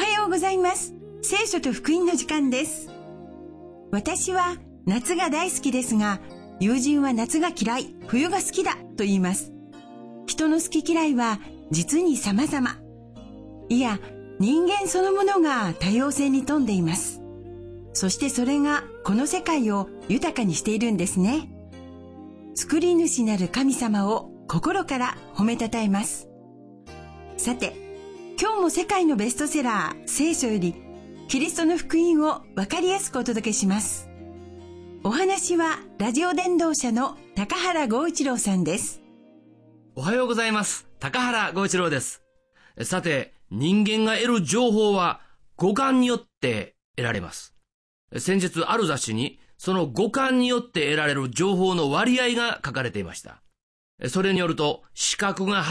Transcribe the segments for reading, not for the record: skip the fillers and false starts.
はようございます。聖書と福音の時間です。私は夏が大好きですが、友人は夏が嫌い、冬が好きだと言います。人の好き嫌いは実に様々。いや、人間そのものが多様性に富んでいます。そしてそれがこの世界を豊かにしているんですね。作り主なる神様を心から褒めたたえます。さて、今日も世界のベストセラー聖書よりキリストの福音を分かりやすくお届けします。お話はラジオ伝道者の高原剛一郎さんです。 おはようございます。高原剛一郎です。さて、人間が得る情報は五感によって得られます。先日ある雑誌にその五感によって得られる情報の割合が書かれていました。それによると視覚が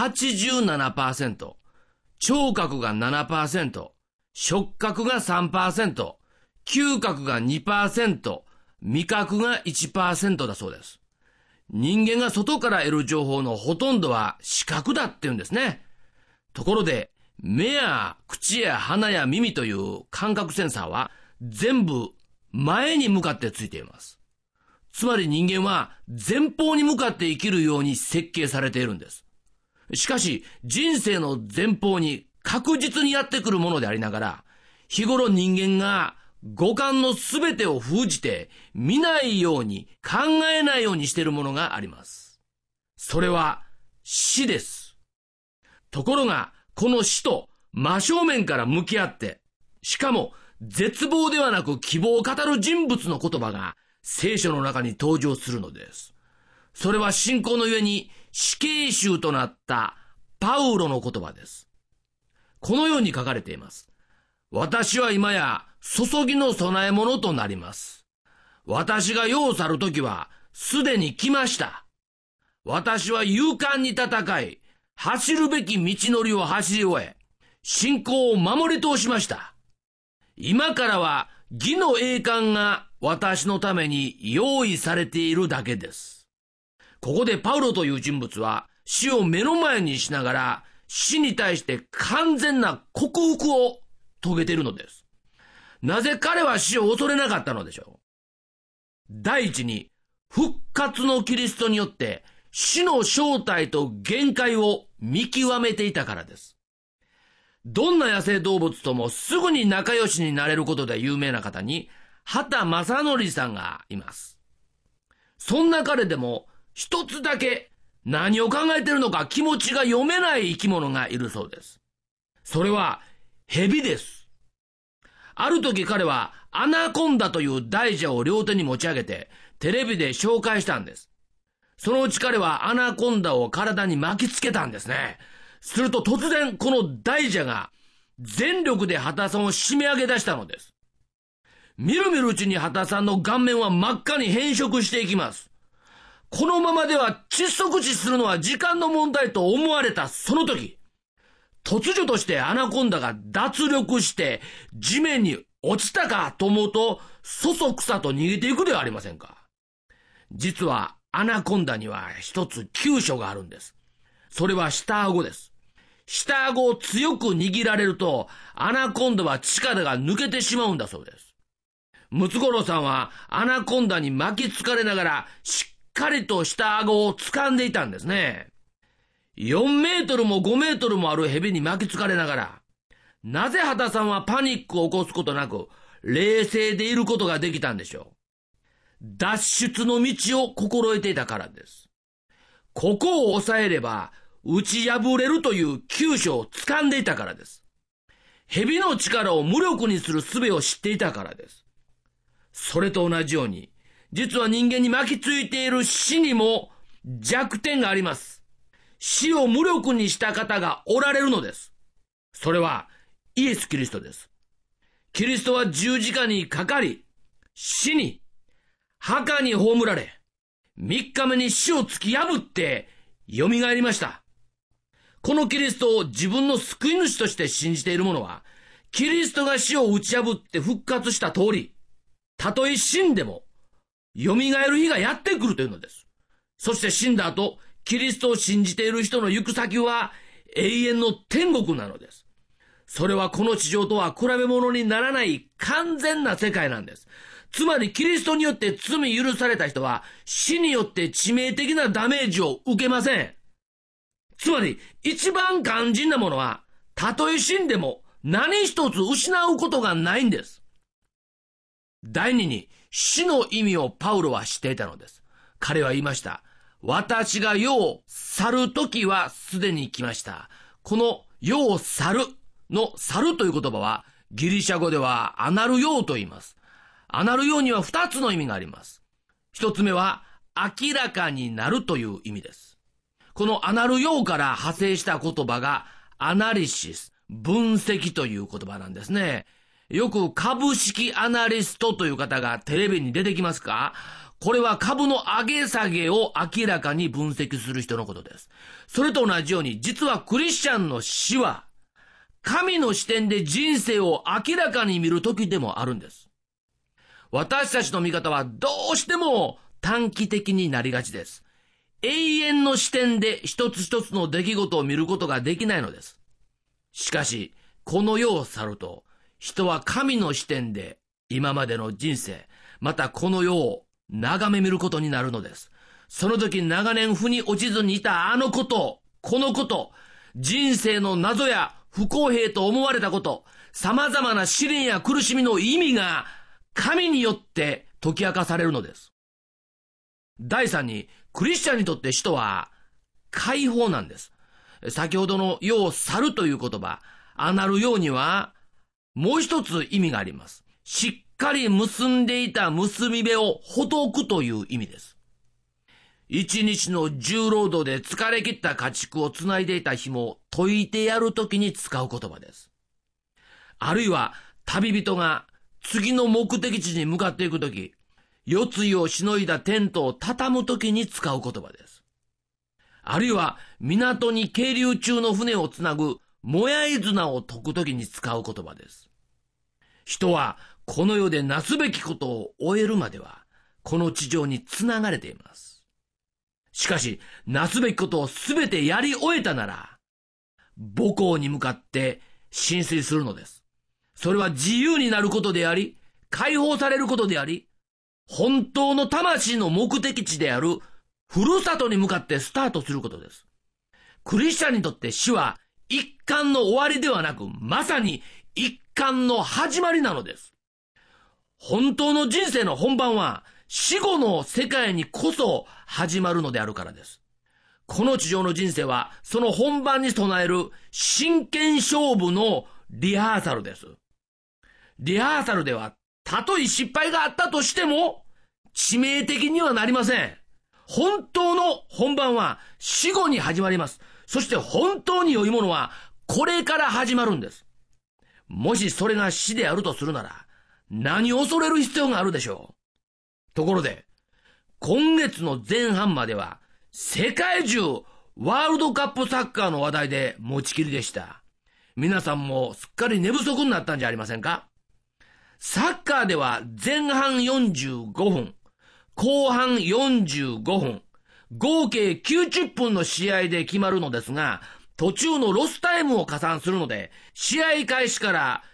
87%、聴覚が 7%、触覚が 3%、嗅覚が 2%、味覚が 1% だそうです。人間が外から得る情報のほとんどは視覚だって言うんですね。ところで、目や口や鼻や耳という感覚センサーは全部前に向かってついています。つまり人間は前方に向かって生きるように設計されているんです。しかし人生の前方に確実にやってくるものでありながら、日頃人間が五感のすべてを封じて見ないように考えないようにしているものがあります。それは死です。ところがこの死と真正面から向き合って、しかも絶望ではなく希望を語る人物の言葉が聖書の中に登場するのです。それは信仰のゆえに死刑囚となったパウロの言葉です。このように書かれています。私は今や注ぎの供え物となります。私が世を去るときはすでに来ました。私は勇敢に戦い、走るべき道のりを走り終え、信仰を守り通しました。今からは義の栄冠が私のために用意されているだけです。ここでパウロという人物は死を目の前にしながら死に対して完全な克服を遂げているのです。なぜ彼は死を恐れなかったのでしょう。第一に、復活のキリストによって死の正体と限界を見極めていたからです。どんな野生動物ともすぐに仲良しになれることで有名な方に、畑正則さんがいます。そんな彼でも一つだけ何を考えているのか気持ちが読めない生き物がいるそうです。それは蛇です。ある時彼はアナコンダという大蛇を両手に持ち上げてテレビで紹介したんです。そのうち彼はアナコンダを体に巻きつけたんですね。すると突然この大蛇が全力で畑さんを締め上げ出したのです。みるみるうちに畑さんの顔面は真っ赤に変色していきます。このままでは窒息死するのは時間の問題と思われたその時、突如としてアナコンダが脱力して地面に落ちたかと思うと、そそくさと逃げていくではありませんか。実はアナコンダには一つ急所があるんです。それは下顎です。下顎を強く握られると、アナコンダは力が抜けてしまうんだそうです。ムツゴロウさんはアナコンダに巻きつかれながらしっかりと下顎を掴んでいたんですね。4メートルも5メートルもある蛇に巻きつかれながら、なぜ畑さんはパニックを起こすことなく冷静でいることができたんでしょう。脱出の道を心得ていたからです。ここを抑えれば打ち破れるという急所を掴んでいたからです。蛇の力を無力にする術を知っていたからです。それと同じように、実は人間に巻きついている死にも弱点があります。死を無力にした方がおられるのです。それはイエス・キリストです。キリストは十字架にかかり、死に、墓に葬られ、3日目に死を突き破って蘇りました。このキリストを自分の救い主として信じている者は、キリストが死を打ち破って復活した通り、たとえ死んでも、蘇る日がやってくるというのです。そして死んだ後、キリストを信じている人の行く先は永遠の天国なのです。 それはこの地上とは比べ物にならない完全な世界なんです。つまりキリストによって罪許された人は死によって致命的なダメージを受けません。つまり一番肝心なものは、たとえ死んでも何一つ失うことがないんです。第二に死の意味をパウロは知っていたのです。彼は言いました。私が世を去る時はすでに来ました。この世を去るの去るという言葉はギリシャ語ではアナルヨーと言います。アナルヨーには2つの意味があります。1つ目は明らかになるという意味です。このアナルヨーから派生した言葉がアナリシス、分析という言葉なんですね。よく株式アナリストという方がテレビに出てきますか？これは株の上げ下げを明らかに分析する人のことです。それと同じように、実はクリスチャンの死は神の視点で人生を明らかに見る時でもあるんです。私たちの見方はどうしても短期的になりがちです。永遠の視点で一つ一つの出来事を見ることができないのです。しかし、この世を去ると、人は神の視点で今までの人生、またこの世を眺め見ることになるのです。その時長年腑に落ちずにいたあのこと、このこと、人生の謎や不公平と思われたこと、様々な試練や苦しみの意味が神によって解き明かされるのです。第三に、クリスチャンにとって死とは解放なんです。先ほどの世を去るという言葉、アナルヨーにはもう一つ意味があります。しっかり結んでいた結び目をほどくという意味です。一日の重労働で疲れ切った家畜をつないでいた紐を解いてやるときに使う言葉です。あるいは旅人が次の目的地に向かっていくとき、夜露をしのいだテントを畳むときに使う言葉です。あるいは港に係留中の船をつなぐもやい綱を解くときに使う言葉です。人はこの世でなすべきことを終えるまではこの地上につながれています。しかしなすべきことをすべてやり終えたなら母港に向かって進水するのです。それは自由になることであり、解放されることであり、本当の魂の目的地であるふるさとに向かってスタートすることです。クリスチャンにとって死は一巻の終わりではなく、まさに一巻の始まりなのです。本当の人生の本番は死後の世界にこそ始まるのであるからです。この地上の人生はその本番に備える真剣勝負のリハーサルです。リハーサルではたとえ失敗があったとしても致命的にはなりません。本当の本番は死後に始まります。そして本当に良いものはこれから始まるんです。もしそれが死であるとするなら何を恐れる必要があるでしょう。ところで今月の前半までは世界中ワールドカップサッカーの話題で持ちきりでした。皆さんもすっかり寝不足になったんじゃありませんか？サッカーでは前半45分、後半45分、合計90分の試合で決まるのですが、途中のロスタイムを加算するので、試合開始から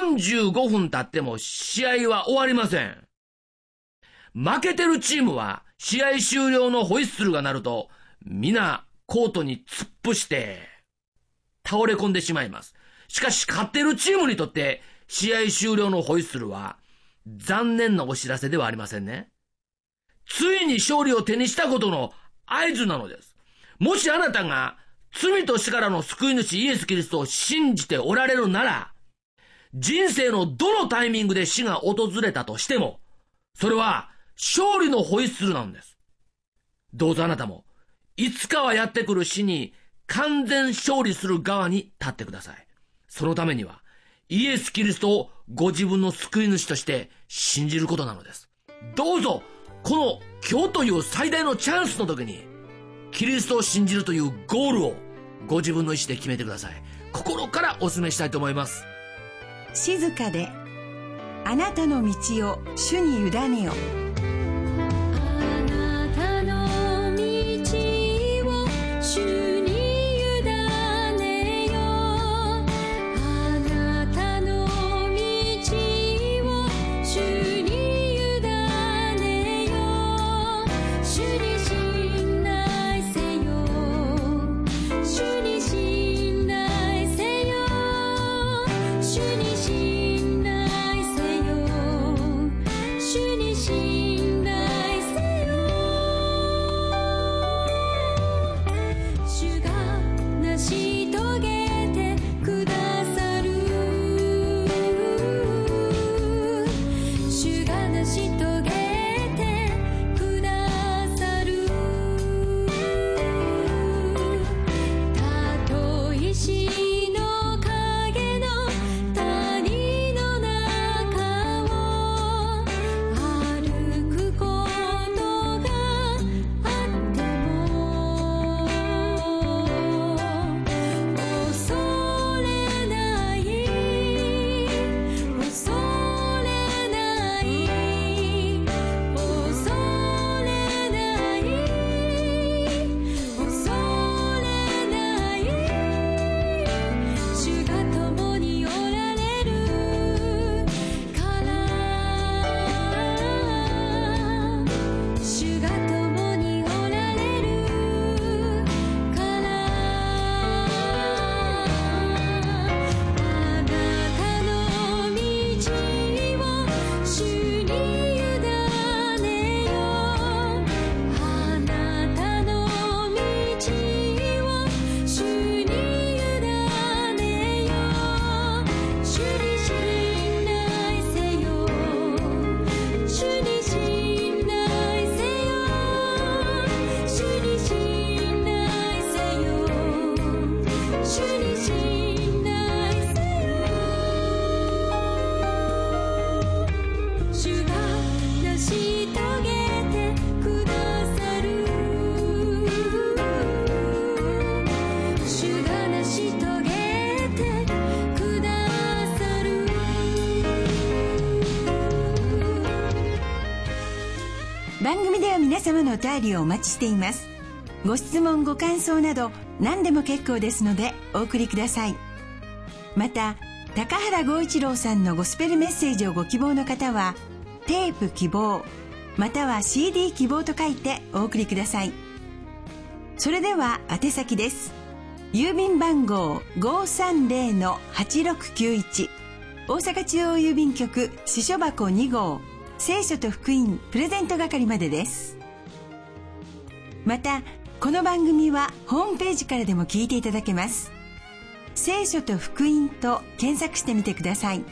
45分経っても試合は終わりません。負けてるチームは試合終了のホイッスルが鳴ると、皆コートに突っ伏して倒れ込んでしまいます。しかし勝ってるチームにとって試合終了のホイッスルは残念なお知らせではありませんね。ついに勝利を手にしたことの合図なのです。もしあなたが罪と死からの救い主イエス・キリストを信じておられるなら、人生のどのタイミングで死が訪れたとしても、それは勝利のホイッスルなんです。どうぞあなたもいつかはやってくる死に完全勝利する側に立ってください。そのためにはイエス・キリストをご自分の救い主として信じることなのです。どうぞこの今日という最大のチャンスの時にキリストを信じるというゴールをご自分の意思で決めてください。心からお勧めしたいと思います。 静かであなたの道を主に委ねよ。 主に委ねよ。あな皆様のお便りをお待ちしています。ご質問ご感想など何でも結構ですのでお送りください。また高原剛一郎さんのゴスペルメッセージをご希望の方はテープ希望または CD 希望と書いてお送りください。それでは宛先です。郵便番号 530-8691 大阪中央郵便局支所箱2号聖書と福音プレゼント係までです。またこの番組はホームページからでも聞いていただけます。聖書と福音と検索してみてください。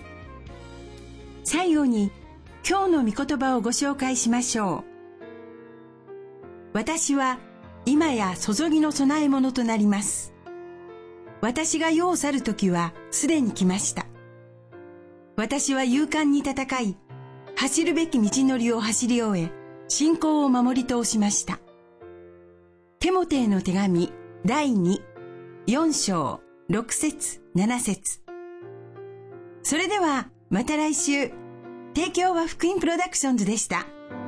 最後に今日の御言葉をご紹介しましょう。私は今や注ぎの供え物となります。私が世を去るときはすでに来ました。私は勇敢に戦い、走るべき道のりを走り終え、信仰を守り通しました。テモテへの手紙第2、4章、6節、7節。それではまた来週。提供は福音プロダクションズでした。